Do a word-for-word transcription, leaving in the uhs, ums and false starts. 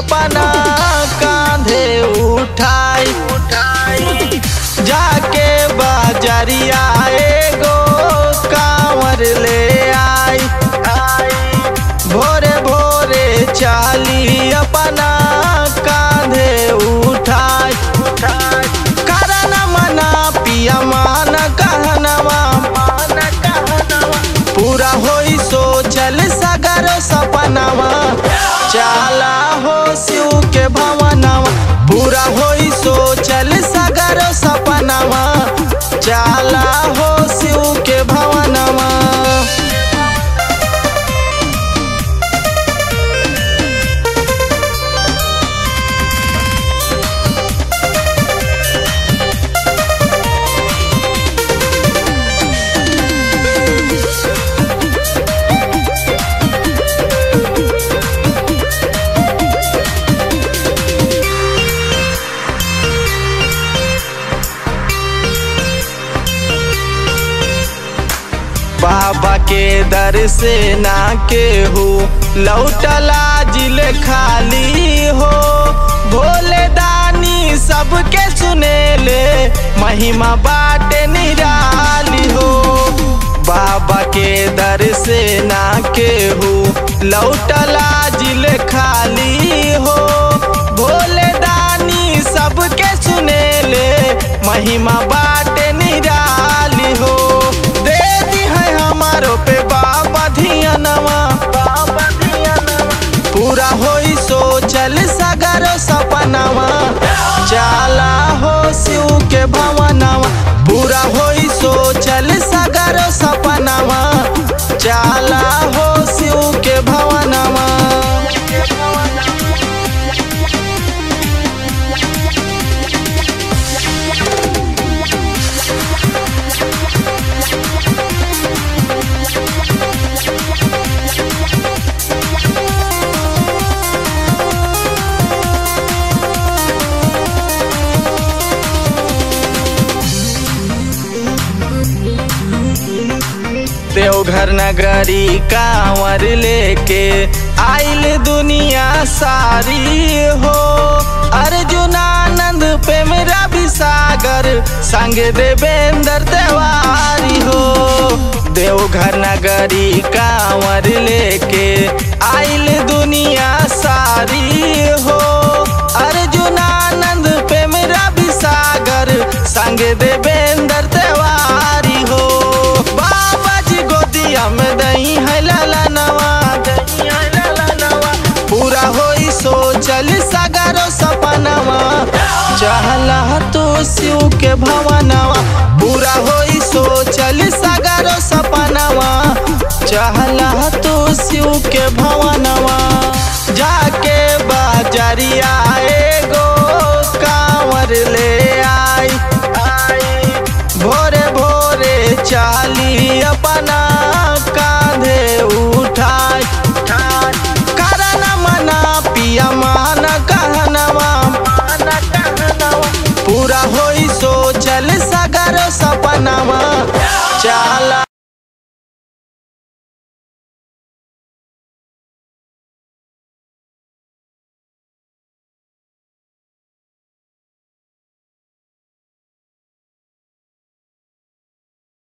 अपना कांधे उठाई उठाई जाके बाजरिया एगो कांवर ले आई आई भोरे भोरे चाली अपना कांधे उठाई उठाई करन मना पिया मान कहनवा मान कहनवा पूरा होई सोचल सगर सपनावा चाला हो शिव के भवनवा पूरा होई सोचल सगर सपनावा चाला हो शिव के भवनवा। बाबा के दर से ना केहू लौटला जिले खाली हो भोले दानी सबके सुनेले महिमा बाटे निराली हो बाबा के दर से ना केहू लौटला जिले खाली हो भोले दानी सबके सुनेले महिमा बाटे निराली हो हमारो पे बाबा धियानवा बाबा धियानवा पूरा होई सोचल सगर सपनावा चाला हो शिव के भवनवा पूरा होई सोचल सगर सपनावा चाला हो शिव के भवनवा। देवघर नगरी कांवर लेके आइल दुनिया सारी हो अर्जुनानंद पे मेरा भी सागर संग देवेंद्र तिवारी हो देवघर नगरी कांवर लेके आइल दुनिया सारी हो अर्जुनानंद पे मेरा भी सागर संग देवेंद्र तिवारी हो में दही है लाला नवा दही है लाला नवा पूरा होई सोचल सगरो सपनावा चाहला तो शिव के भवनवा पूरा होई सोचल सगरो सपनावा चाहला तो शिव के भवनवा जाके बाजरिया एगो कांवर ले आई आई भोरे भोरे चाली अपना कांधे उठाई उठाई करन मना पिया मान कहनवा मान कहनवा पूरा होई सोचल सगर सपनावा